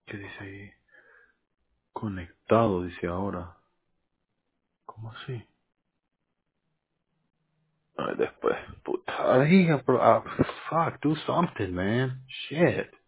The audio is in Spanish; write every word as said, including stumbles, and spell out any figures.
¿Qué dice ahí? Conectado, dice ahora. ¿Cómo así? Ay, después. Puta, diga, bro. Ah, fuck, do something, man. Shit.